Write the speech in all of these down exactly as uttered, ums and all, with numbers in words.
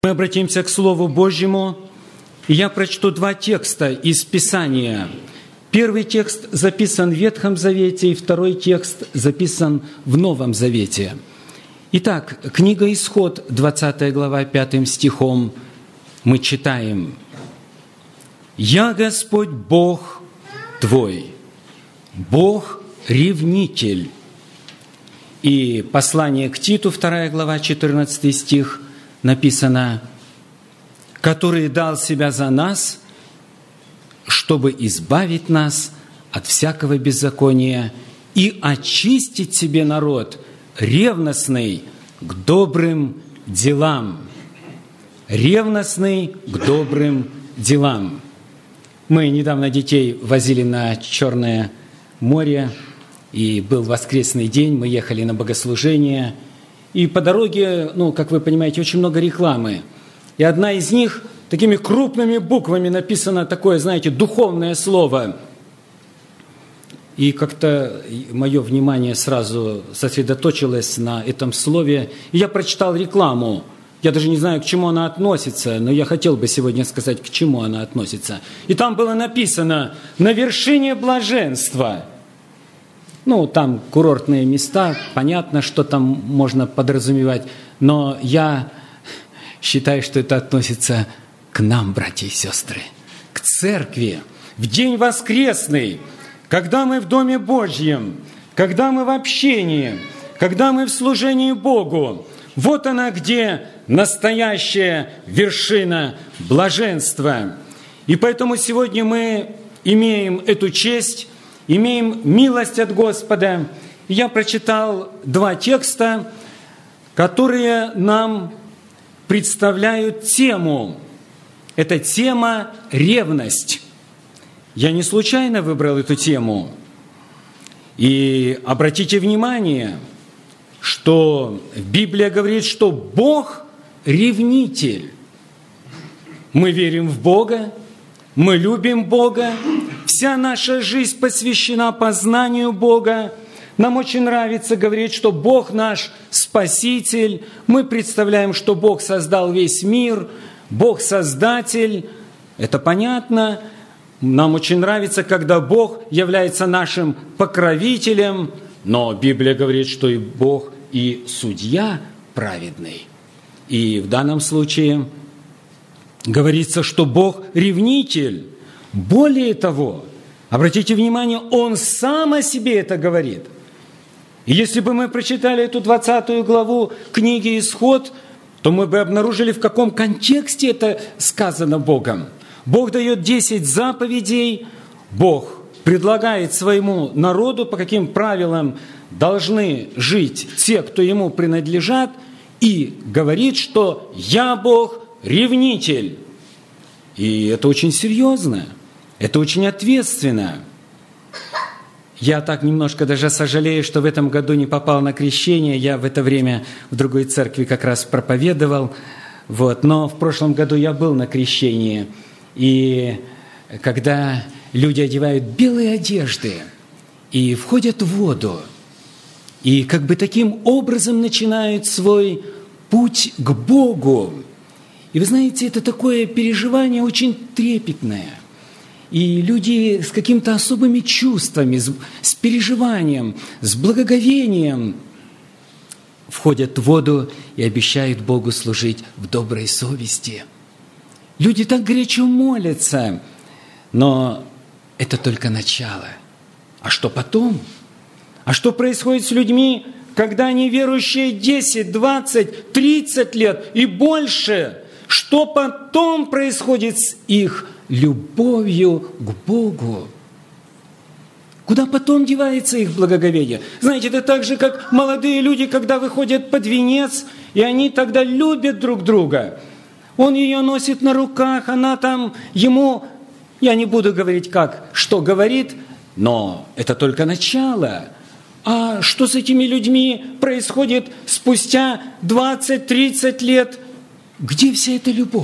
Мы обратимся к Слову Божьему, и я прочту два текста из Писания. Первый текст записан в Ветхом Завете, и второй текст записан в Новом Завете. Итак, книга Исход, двадцатая глава, пятым стихом мы читаем: «Я Господь Бог твой, Бог-ревнитель». И послание к Титу, вторая глава, четырнадцатый стих, написано: «Который дал себя за нас, чтобы избавить нас от всякого беззакония и очистить себе народ, ревностный к добрым делам». Ревностный к добрым делам. Мы недавно детей возили на Черное море, и был воскресный день, мы ехали на богослужение, и по дороге, ну, как вы понимаете, очень много рекламы. И одна из них такими крупными буквами написано такое, знаете, духовное слово. И как-то мое внимание сразу сосредоточилось на этом слове. И я прочитал рекламу. Я даже не знаю, к чему она относится, но я хотел бы сегодня сказать, к чему она относится. И там было написано: «На вершине блаженства». Ну, там курортные места, понятно, что там можно подразумевать, но я считаю, что это относится к нам, братья и сестры, к церкви. В день воскресный, когда мы в Доме Божьем, когда мы в общении, когда мы в служении Богу, вот она где настоящая вершина блаженства. И поэтому сегодня мы имеем эту честь, имеем милость от Господа. Я прочитал два текста, которые нам представляют тему. Это тема «ревность». Я не случайно выбрал эту тему. И обратите внимание, что Библия говорит, что Бог – ревнитель. Мы верим в Бога, мы любим Бога, вся наша жизнь посвящена познанию Бога. Нам очень нравится говорить, что Бог наш Спаситель. Мы представляем, что Бог создал весь мир, Бог Создатель. Это понятно. Нам очень нравится, когда Бог является нашим покровителем. Но Библия говорит, что и Бог, и судья праведный. И в данном случае говорится, что Бог ревнитель. Более того, обратите внимание, Он сам о себе это говорит. И если бы мы прочитали эту двадцатую главу книги «Исход», то мы бы обнаружили, в каком контексте это сказано Богом. Бог дает десять заповедей, Бог предлагает своему народу, по каким правилам должны жить те, кто Ему принадлежат, и говорит, что «Я Бог ревнитель». И это очень серьезно, это очень ответственно. Я так немножко даже сожалею, что в этом году не попал на крещение. Я в это время в другой церкви как раз проповедовал. Вот. Но в прошлом году я был на крещении. И когда люди одевают белые одежды и входят в воду, и как бы таким образом начинают свой путь к Богу. И вы знаете, это такое переживание очень трепетное. И люди с какими-то особыми чувствами, с, с переживанием, с благоговением входят в воду и обещают Богу служить в доброй совести. Люди так горячо молятся, но это только начало. А что потом? А что происходит с людьми, когда они верующие десять, двадцать, тридцать лет и больше? Что потом происходит с их любовью к Богу? Куда потом девается их благоговение? Знаете, это так же, как молодые люди, когда выходят под венец, и они тогда любят друг друга. Он ее носит на руках, она там ему, я не буду говорить как, что говорит, но это только начало. А что с этими людьми происходит спустя двадцать-тридцать лет? Где вся эта любовь?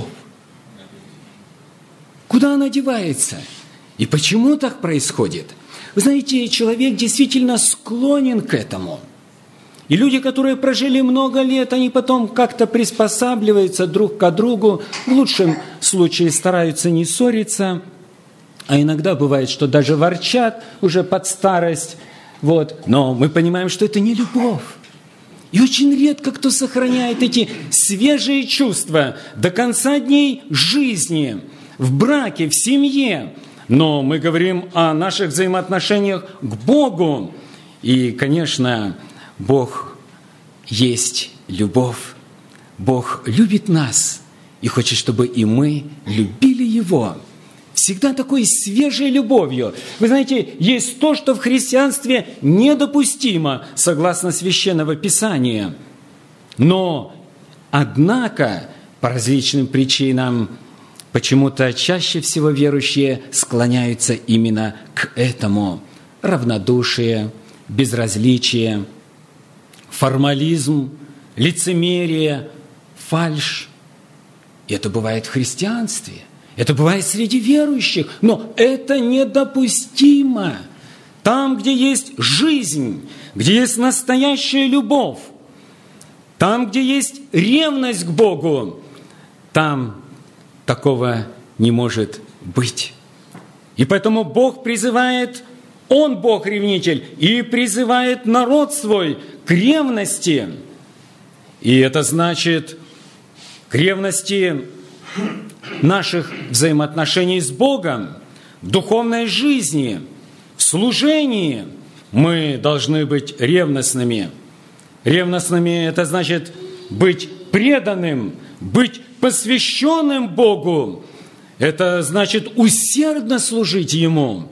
Куда она девается? И почему так происходит? Вы знаете, человек действительно склонен к этому. И люди, которые прожили много лет, они потом как-то приспосабливаются друг к другу, в лучшем случае стараются не ссориться, а иногда бывает, что даже ворчат уже под старость. Вот. Но мы понимаем, что это не любовь. И очень редко кто сохраняет эти свежие чувства до конца дней жизни, в браке, в семье. Но мы говорим о наших взаимоотношениях к Богу. И, конечно, Бог есть любовь. Бог любит нас и хочет, чтобы и мы любили Его. Всегда такой свежей любовью. Вы знаете, есть то, что в христианстве недопустимо, согласно Священного Писания. Но, однако, по различным причинам, почему-то чаще всего верующие склоняются именно к этому. Равнодушие, безразличие, формализм, лицемерие, фальшь. И это бывает в христианстве. Это бывает среди верующих, но это недопустимо. Там, где есть жизнь, где есть настоящая любовь, там, где есть ревность к Богу, там такого не может быть. И поэтому Бог призывает, Он Бог-ревнитель, и призывает народ свой к ревности. И это значит к ревности наших взаимоотношений с Богом, в духовной жизни, в служении мы должны быть ревностными. Ревностными – это значит быть преданным, быть посвященным Богу. Это значит усердно служить Ему.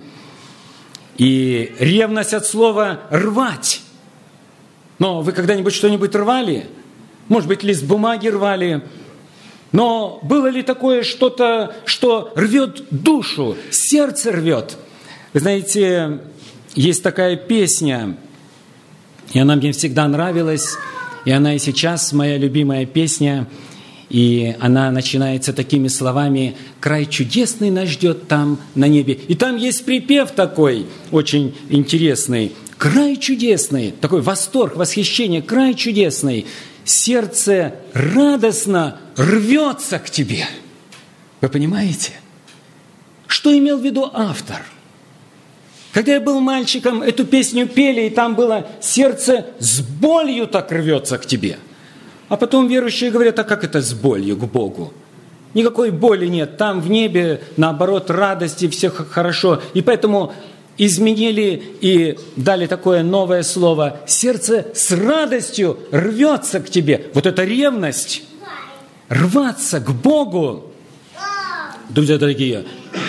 И ревность от слова «рвать». Но вы когда-нибудь что-нибудь рвали? Может быть, лист бумаги рвали? Но было ли такое что-то, что рвет душу, сердце рвет? Вы знаете, есть такая песня, и она мне всегда нравилась, и она и сейчас моя любимая песня, и она начинается такими словами: «Край чудесный нас ждет там на небе». И там есть припев такой, очень интересный. «Край чудесный», такой восторг, восхищение, край чудесный. Сердце радостно рвется к тебе. Вы понимаете? Что имел в виду автор? Когда я был мальчиком, эту песню пели, и там было «сердце с болью так рвется к тебе». А потом верующие говорят: а как это с болью к Богу? Никакой боли нет. Там в небе, наоборот, радости, все хорошо. И поэтому изменили и дали такое новое слово: сердце с радостью рвется к тебе. Вот это ревность. Рваться к Богу. Друзья дорогие,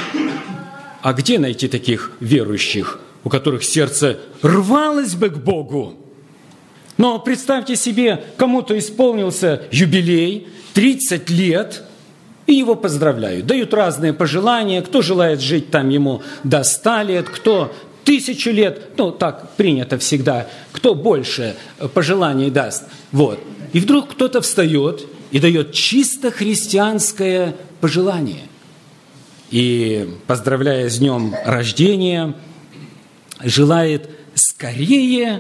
а где найти таких верующих, у которых сердце рвалось бы к Богу? Но представьте себе, кому-то исполнился юбилей, тридцать лет, и его поздравляют. Дают разные пожелания. Кто желает жить там, ему до ста лет, кто тысячу лет. Ну, так принято всегда. Кто больше пожеланий даст. Вот. И вдруг кто-то встает и дает чисто христианское пожелание. И, поздравляя с днем рождения, желает скорее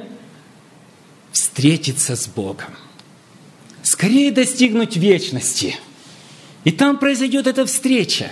встретиться с Богом. Скорее достигнуть вечности. И там произойдет эта встреча.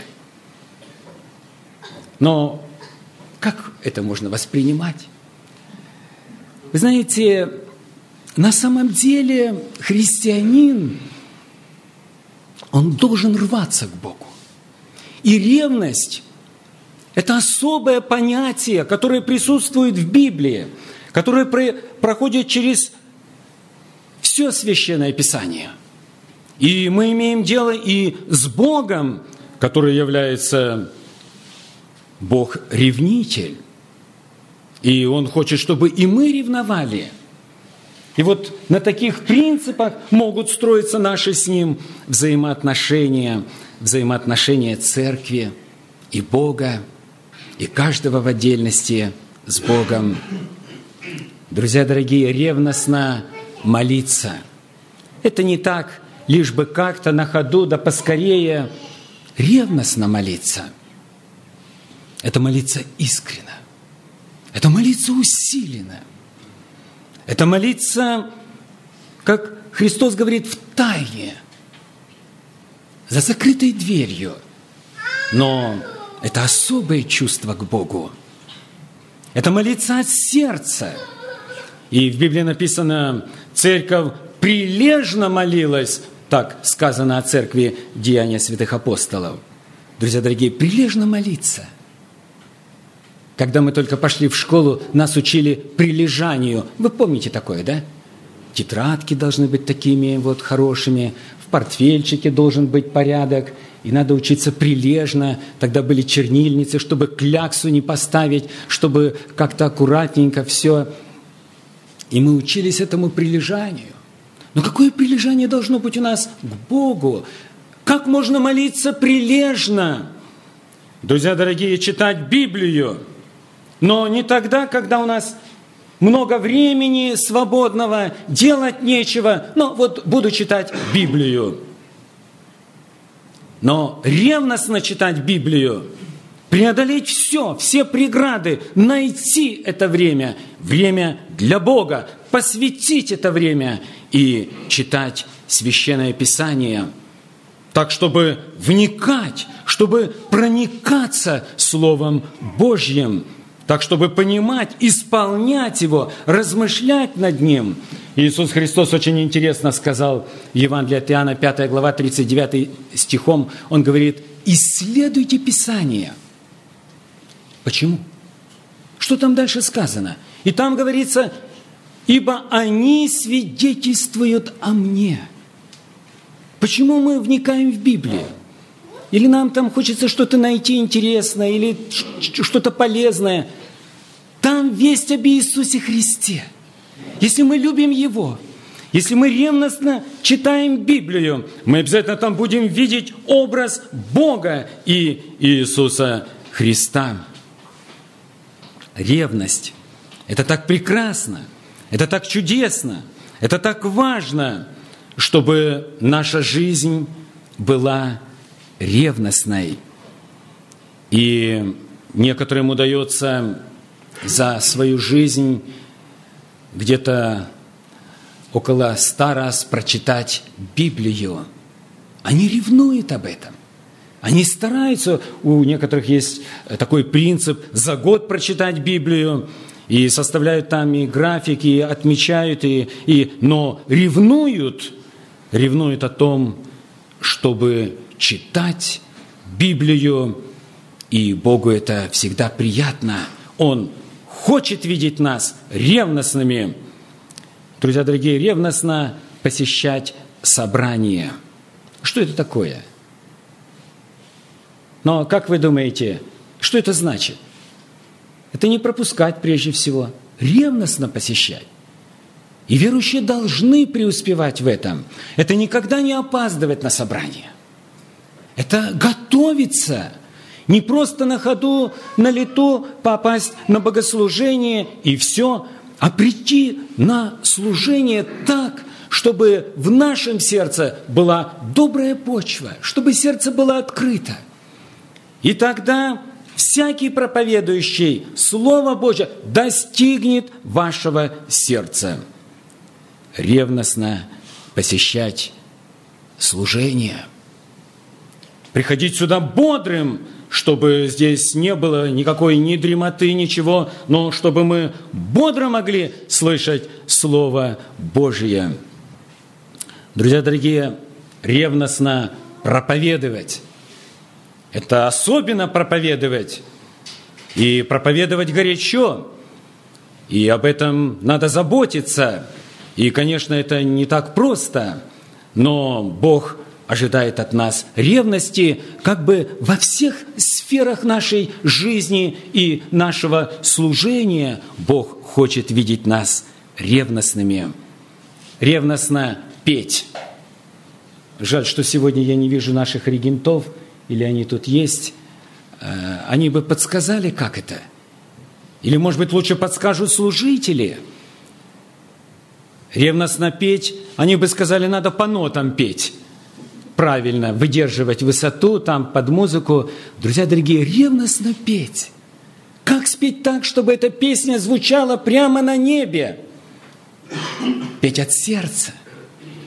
Но как это можно воспринимать? Вы знаете, на самом деле христианин, он должен рваться к Богу. И ревность – это особое понятие, которое присутствует в Библии, которое проходит через все Священное Писание. И мы имеем дело и с Богом, который является Бог-ревнитель. И Он хочет, чтобы и мы ревновали. И вот на таких принципах могут строиться наши с Ним взаимоотношения, взаимоотношения церкви и Бога, и каждого в отдельности с Богом. Друзья дорогие, ревностно молиться. Это не так, лишь бы как-то на ходу, да поскорее. Ревностно молиться. Это молиться искренно. Это молиться усиленно. Это молиться как Христос говорит, в тайне, за закрытой дверью. Но это особое чувство к Богу. Это молиться от сердца. И в Библии написано, церковь прилежно молилась, так сказано о церкви Деяния святых апостолов. Друзья дорогие, прилежно молиться. Когда мы только пошли в школу, нас учили прилежанию. Вы помните такое, да? Тетрадки должны быть такими вот хорошими, в портфельчике должен быть порядок, и надо учиться прилежно. Тогда были чернильницы, чтобы кляксу не поставить, чтобы как-то аккуратненько все. И мы учились этому прилежанию. Но какое прилежание должно быть у нас к Богу? Как можно молиться прилежно? Друзья дорогие, читать Библию, но не тогда, когда у нас много времени свободного, делать нечего. Ну, вот буду читать Библию. Но ревностно читать Библию, преодолеть все, все преграды, найти это время, время для Бога, посвятить это время и читать Священное Писание, так, чтобы вникать, чтобы проникаться Словом Божьим, так, чтобы понимать, исполнять его, размышлять над ним. Иисус Христос очень интересно сказал в Евангелии от Иоанна, пятая глава, тридцать девятым стихом, Он говорит, «Исследуйте Писание». Почему? Что там дальше сказано? И там говорится, «Ибо они свидетельствуют о мне». Почему мы вникаем в Библию? Или нам там хочется что-то найти интересное, или что-то полезное. Там весть об Иисусе Христе. Если мы любим Его, если мы ревностно читаем Библию, мы обязательно там будем видеть образ Бога и Иисуса Христа. Ревность – это так прекрасно, это так чудесно, это так важно, чтобы наша жизнь была ревностной. И некоторым удается за свою жизнь где-то около ста раз прочитать Библию. Они ревнуют об этом. Они стараются, у некоторых есть такой принцип, за год прочитать Библию, и составляют там и графики, и отмечают, и, и, но ревнуют, ревнуют о том, чтобы читать Библию, и Богу это всегда приятно. Он хочет видеть нас ревностными. Друзья дорогие, ревностно посещать собрания. Что это такое? Но как вы думаете, что это значит? Это не пропускать прежде всего, ревностно посещать. И верующие должны преуспевать в этом. Это никогда не опаздывать на собрание. Это готовиться. Не просто на ходу, на лету попасть на богослужение и все, а прийти на служение так, чтобы в нашем сердце была добрая почва, чтобы сердце было открыто. И тогда всякий проповедующий Слово Божье достигнет вашего сердца. Ревностно посещать служение. Приходить сюда бодрым, чтобы здесь не было никакой ни дремоты, ничего, но чтобы мы бодро могли слышать Слово Божие. Друзья дорогие, ревностно проповедовать. Это особенно проповедовать. И проповедовать горячо. И об этом надо заботиться. И, конечно, это не так просто, но Бог ожидает от нас ревности как бы во всех сферах нашей жизни и нашего служения. Бог хочет видеть нас ревностными. Ревностно петь. Жаль, что сегодня я не вижу наших регентов, или они тут есть. Они бы подсказали, как это. Или, может быть, лучше подскажут служители. Ревностно петь, они бы сказали, надо по нотам петь. Правильно, выдерживать высоту там под музыку. Друзья дорогие, ревностно петь. Как спеть так, чтобы эта песня звучала прямо на небе? Петь от сердца.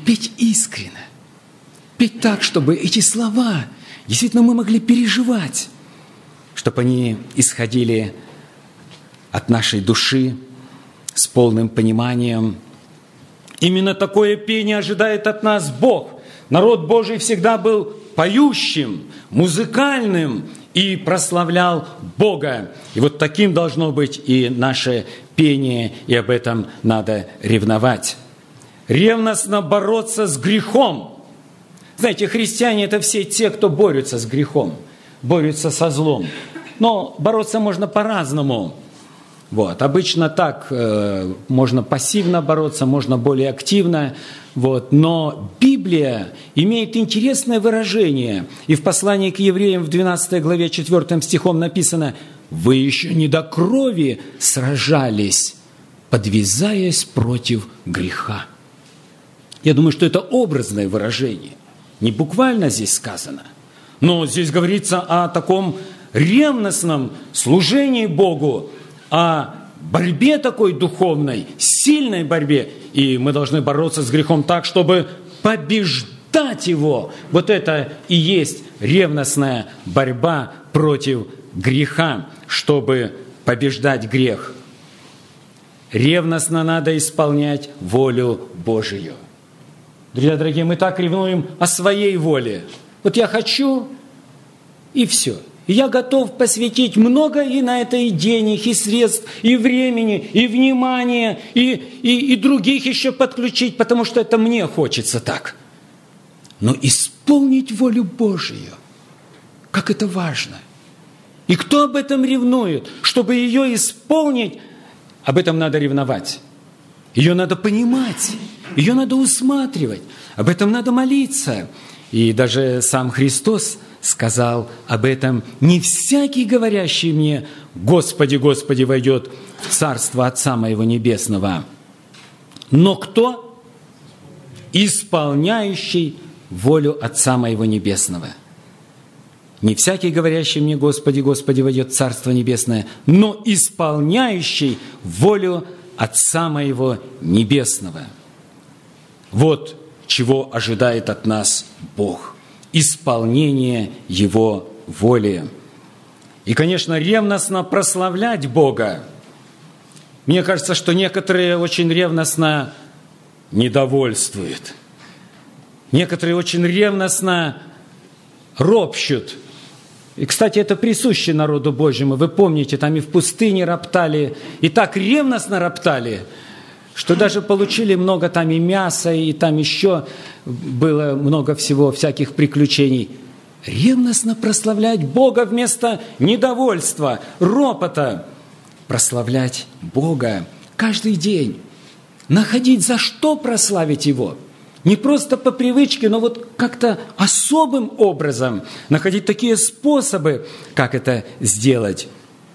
петь искренне, петь так, чтобы эти слова действительно мы могли переживать, чтобы они исходили от нашей души с полным пониманием. Именно такое пение ожидает от нас Бог. Народ Божий всегда был поющим, музыкальным и прославлял Бога. И вот таким должно быть и наше пение, и об этом надо ревновать. Ревностно бороться с грехом. Знаете, христиане – это все те, кто борются с грехом, борются со злом. Но бороться можно по-разному. Вот. Обычно так, э, можно пассивно бороться, можно более активно. Вот. Но Библия имеет интересное выражение. И в послании к евреям в двенадцатой главе четвёртым стихом написано: «Вы еще не до крови сражались, подвязаясь против греха». Я думаю, что это образное выражение. Не буквально здесь сказано. Но здесь говорится о таком ревностном служении Богу, о борьбе такой духовной, сильной борьбе. И мы должны бороться с грехом так, чтобы побеждать его. Вот это и есть ревностная борьба против греха, чтобы побеждать грех. Ревностно надо исполнять волю Божию. Друзья дорогие, мы так ревнуем о своей воле. Вот я хочу, и все. И я готов посвятить много и на это и денег, и средств, и времени, и внимания, и, и, и других еще подключить, потому что это мне хочется так. Но исполнить волю Божию, как это важно. И кто об этом ревнует? Чтобы ее исполнить, об этом надо ревновать. Ее надо понимать, ее надо усматривать, об этом надо молиться. И даже сам Христос сказал об этом: «Не всякий, говорящий мне: Господи, Господи, войдет в Царство Отца Моего Небесного, но кто? Исполняющий волю Отца Моего Небесного». Не всякий, говорящий мне: Господи, Господи, войдет в Царство Небесное, но исполняющий волю Отца Моего Небесного. Вот чего ожидает от нас Бог. Исполнение Его воли. И, конечно, ревностно прославлять Бога. Мне кажется, что некоторые очень ревностно недовольствуют. Некоторые очень ревностно ропщут. И, кстати, это присуще народу Божьему. Вы помните, там и в пустыне роптали, и так ревностно роптали, что даже получили много там и мяса, и там еще было много всего, всяких приключений. Ревностно прославлять Бога вместо недовольства, ропота. Прославлять Бога каждый день. Находить, за что прославить Его. Не просто по привычке, но вот как-то особым образом находить такие способы, как это сделать.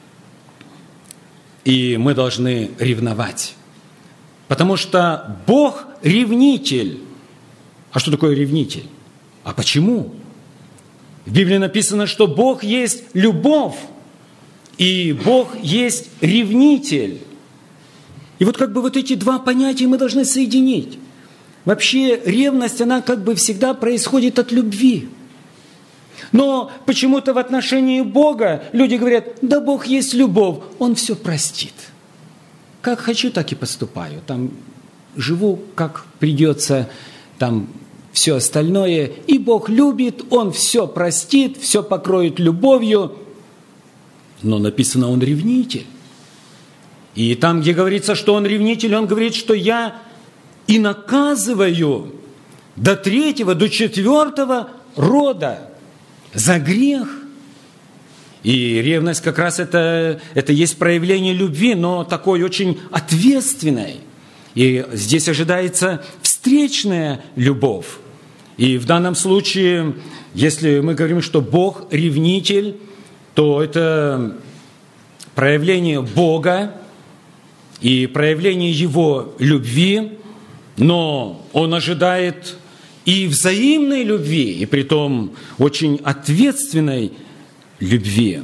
И мы должны ревновать. Потому что Бог ревнитель. А что такое ревнитель? А почему? В Библии написано, что Бог есть любовь, и Бог есть ревнитель. И вот как бы вот эти два понятия мы должны соединить. Вообще ревность, она как бы всегда происходит от любви. Но почему-то в отношении Бога люди говорят: да Бог есть любовь, Он все простит. Как хочу, так и поступаю. Там живу, как придется, там все остальное. И Бог любит, Он все простит, все покроет любовью. Но написано, Он ревнитель. И там, где говорится, что Он ревнитель, Он говорит, что я и наказываю до третьего, до четвертого рода за грех. И ревность как раз это, это есть проявление любви, но такой очень ответственной. И здесь ожидается встречная любовь. И в данном случае, если мы говорим, что Бог ревнитель, то это проявление Бога и проявление Его любви, но Он ожидает и взаимной любви, и притом очень ответственной любви.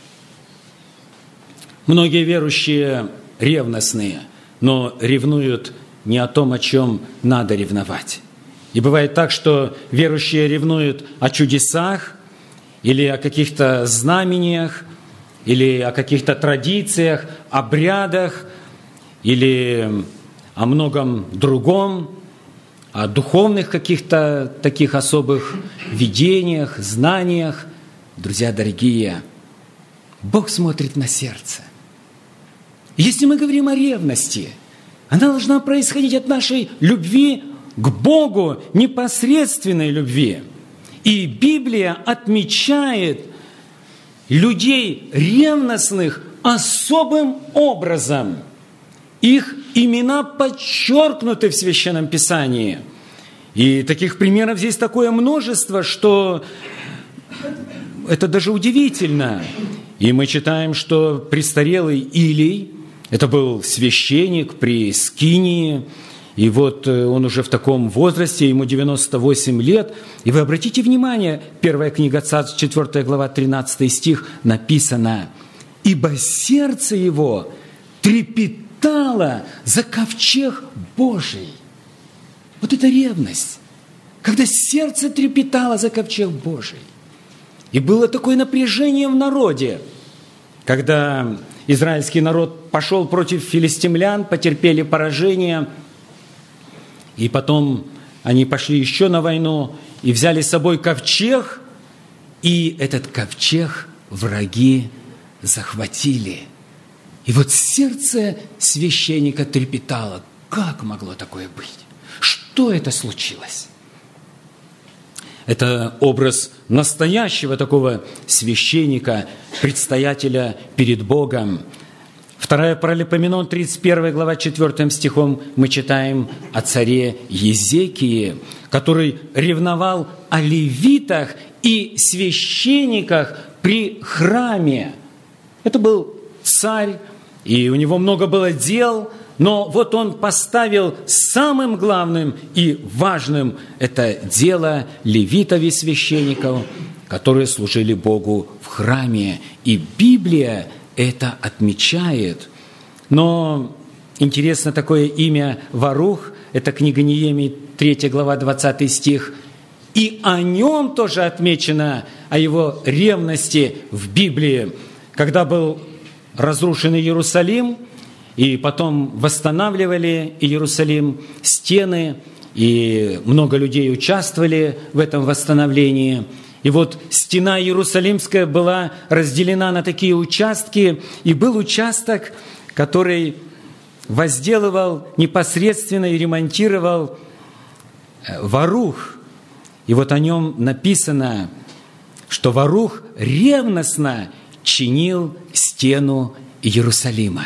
Многие верующие ревностные, но ревнуют не о том, о чем надо ревновать. И бывает так, что верующие ревнуют о чудесах или о каких-то знамениях, или о каких-то традициях, обрядах, или о многом другом, о духовных каких-то таких особых видениях, знаниях. Друзья дорогие, Бог смотрит на сердце. Если мы говорим о ревности, она должна происходить от нашей любви к Богу, непосредственной любви. И Библия отмечает людей ревностных особым образом. Их имена подчеркнуты в Священном Писании. И таких примеров здесь такое множество, что это даже удивительно. И мы читаем, что престарелый Илий, это был священник при Скинии, и вот он уже в таком возрасте, ему девяносто восемь лет. И вы обратите внимание, первая книга Царств, четвёртая глава, тринадцатый стих, написано: «Ибо сердце его трепетало за ковчег Божий». Вот это ревность, когда сердце трепетало за ковчег Божий. И было такое напряжение в народе, когда израильский народ пошел против филистимлян, потерпели поражение, и потом они пошли еще на войну и взяли с собой ковчег, и этот ковчег враги захватили. И вот сердце священника трепетало. Как могло такое быть? Что это случилось? Это образ настоящего такого священника, предстоятеля перед Богом. Вторая Паралипоменон, тридцать первая глава, четвёртым стихом мы читаем о царе Езекии, который ревновал о левитах и священниках при храме. Это был царь, и у него много было дел, но вот он поставил самым главным и важным это дело левитов и священников, которые служили Богу в храме. И Библия это отмечает. Но интересно такое имя Варух, это книга Неемии, третья глава, двадцатый стих, и о нем тоже отмечено, о его ревности в Библии, когда был разрушен Иерусалим, и потом восстанавливали Иерусалим, стены, и много людей участвовали в этом восстановлении. И вот стена Иерусалимская была разделена на такие участки, и был участок, который возделывал непосредственно и ремонтировал Варух. И вот о нем написано, что Варух ревностно чинил стену Иерусалима.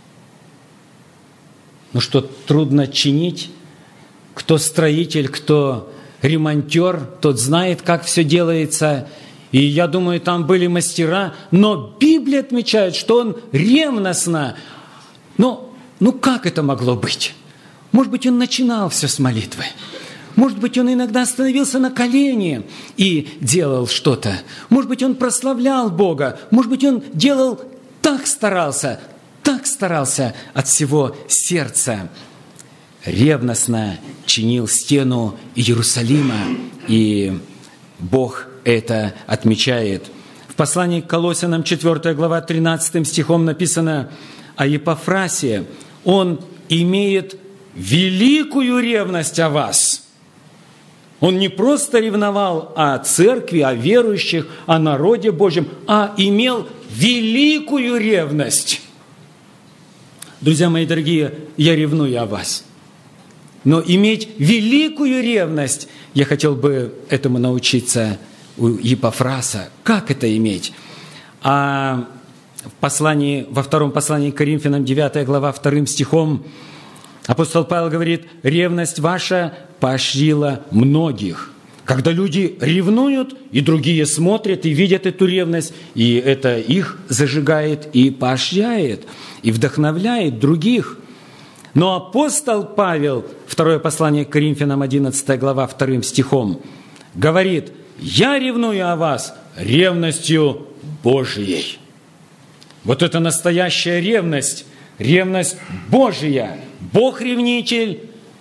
Ну что, трудно чинить? Кто строитель, кто ремонтер, тот знает, как все делается. И я думаю, там были мастера, но Библия отмечает, что он ревностно. Но, ну как это могло быть? Может быть, он начинал все с молитвы. Может быть, он иногда становился на колени и делал что-то. Может быть, он прославлял Бога. Может быть, он делал так старался, так старался от всего сердца. Ревностно чинил стену Иерусалима, и Бог это отмечает. В послании к Колоссянам, четвёртая глава, тринадцатым стихом написано о Епафрасе. Он имеет великую ревность о вас. Он не просто ревновал о церкви, о верующих, о народе Божьем, а имел великую ревность. Друзья мои дорогие, я ревную о вас. Но иметь великую ревность, я хотел бы этому научиться у Епафраса. Как это иметь? А в послании, во втором послании к Коринфянам, девятая глава, вторым стихом, апостол Павел говорит: «Ревность ваша поощрила многих». Когда люди ревнуют, и другие смотрят и видят эту ревность, и это их зажигает и поощряет, и вдохновляет других. Но апостол Павел, второе послание к Коринфянам, одиннадцатая глава, вторым стихом, говорит: «Я ревную о вас ревностью Божией». Вот это настоящая ревность, ревность Божия. Бог ревнитель,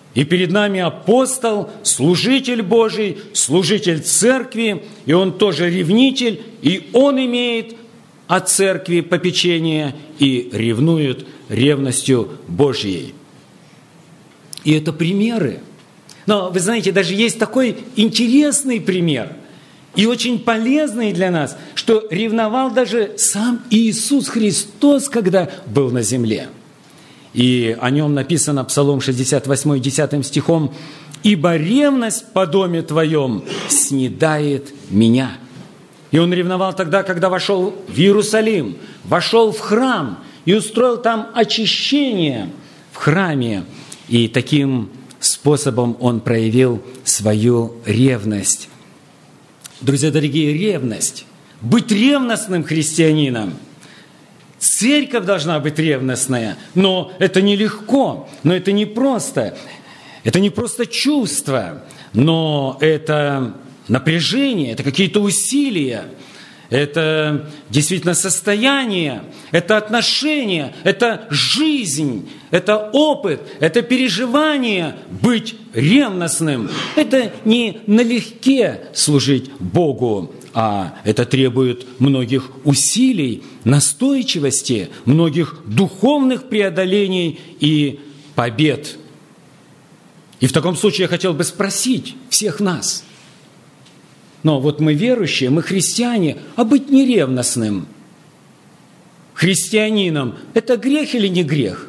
И перед нами апостол, служитель Божий, служитель церкви, и он тоже ревнитель, и он имеет от церкви попечение и ревнует ревностью Божьей. И это примеры. Но, вы знаете, даже есть такой интересный пример, и очень полезный для нас, что ревновал даже сам Иисус Христос, когда был на земле. И о нем написано Псалом шестьдесят восемь, десятым стихом: «Ибо ревность по доме твоем снедает меня». И он ревновал тогда, когда вошел в Иерусалим, вошел в храм и устроил там очищение в храме. И таким способом он проявил свою ревность. Друзья дорогие, ревность. Быть ревностным христианином. Церковь должна быть ревностная, но это нелегко, но это не просто. Это не просто чувство, но это напряжение, это какие-то усилия, это действительно состояние, это отношения, это жизнь, это опыт, это переживание быть ревностным. Это не налегке служить Богу, а это требует многих усилий, настойчивости, многих духовных преодолений и побед. И в таком случае я хотел бы спросить всех нас. Но вот мы верующие, мы христиане, а быть неревностным христианином – это грех или не грех?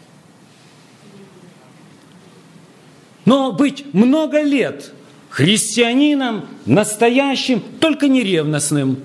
Но быть много лет христианином, настоящим, только неревностным.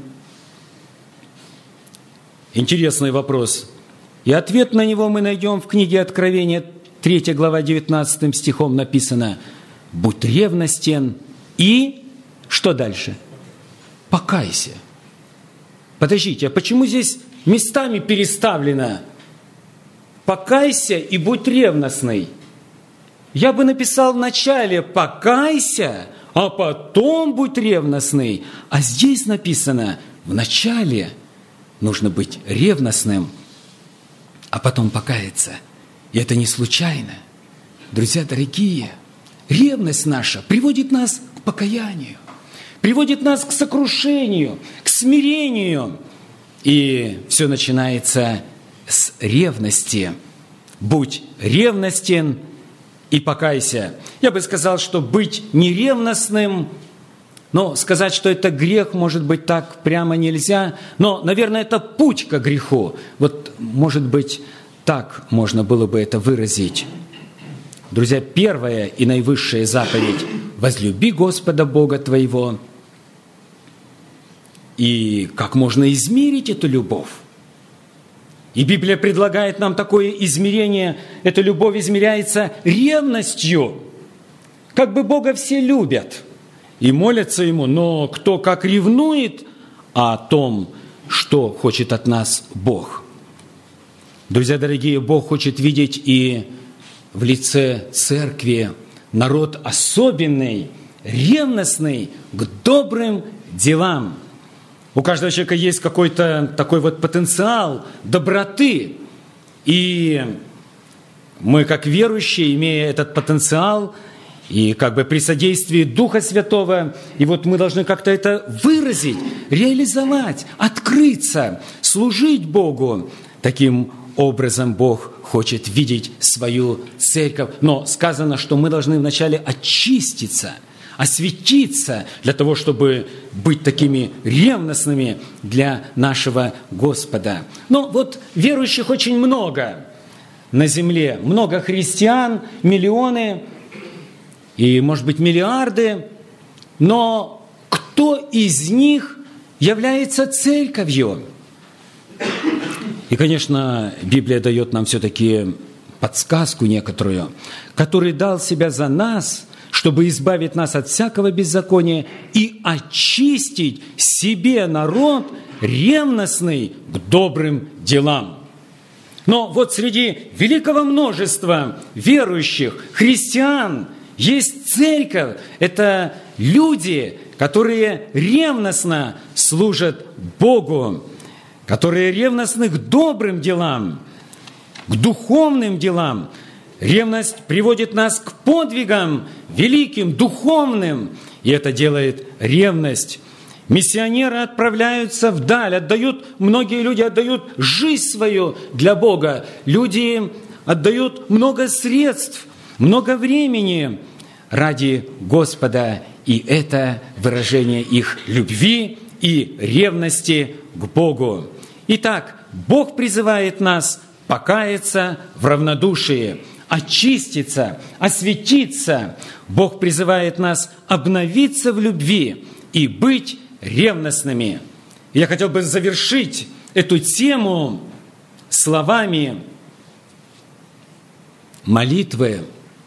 Интересный вопрос. И ответ на него мы найдем в книге Откровения, третья глава, девятнадцатым стихом написано: «Будь ревностен и…» Что дальше? «Покайся». Подождите, а почему здесь местами переставлено «покайся и будь ревностный»? Я бы написал вначале «покайся», а потом «будь ревностный». А здесь написано «вначале нужно быть ревностным, а потом покаяться». И это не случайно. Друзья дорогие, ревность наша приводит нас к покаянию, приводит нас к сокрушению, к смирению. И все начинается с ревности. «Будь ревностен и покайся». Я бы сказал, что быть неревностным, но сказать, что это грех, может быть, так прямо нельзя. Но, наверное, это путь к греху. Вот, может быть, так можно было бы это выразить. Друзья, первая и наивысшая заповедь – возлюби Господа Бога твоего. И как можно измерить эту любовь? И Библия предлагает нам такое измерение. Эта любовь измеряется ревностью. Как бы Бога все любят и молятся Ему, но кто как ревнует о том, что хочет от нас Бог. Друзья дорогие, Бог хочет видеть и в лице церкви народ особенный, ревностный к добрым делам. У каждого человека есть какой-то такой вот потенциал доброты. И мы, как верующие, имея этот потенциал, и как бы при содействии Духа Святого, и вот мы должны как-то это выразить, реализовать, открыться, служить Богу. Таким образом Бог хочет видеть свою церковь. Но сказано, что мы должны вначале очиститься, осветиться для того, чтобы быть такими ревностными для нашего Господа. Но вот верующих очень много на земле, много христиан, миллионы и, может быть, миллиарды, но кто из них является церковью? И, конечно, Библия дает нам все-таки подсказку некоторую, который дал себя за нас, чтобы избавить нас от всякого беззакония и очистить себе народ ревностный к добрым делам. Но вот среди великого множества верующих, христиан, есть церковь. Это люди, которые ревностно служат Богу, которые ревностны к добрым делам, к духовным делам. Ревность приводит нас к подвигам великим, духовным. И это делает ревность. Миссионеры отправляются вдаль, отдают, многие люди отдают жизнь свою для Бога. Люди отдают много средств, много времени ради Господа. И это выражение их любви и ревности к Богу. Итак, Бог призывает нас покаяться в равнодушии, очиститься, осветиться. Бог призывает нас обновиться в любви и быть ревностными. Я хотел бы завершить эту тему словами молитвы.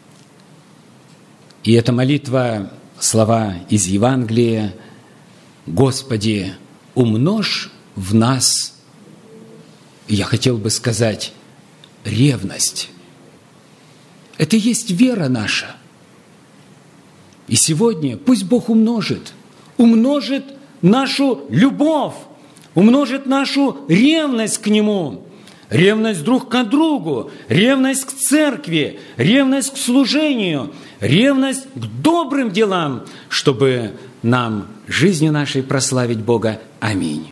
И эта молитва, слова из Евангелия: «Господи, умножь в нас», я хотел бы сказать, ревность. Это и есть вера наша. И сегодня пусть Бог умножит, умножит нашу любовь, умножит нашу ревность к Нему, ревность друг к другу, ревность к церкви, ревность к служению, ревность к добрым делам, чтобы нам жизнью нашей прославить Бога. Аминь.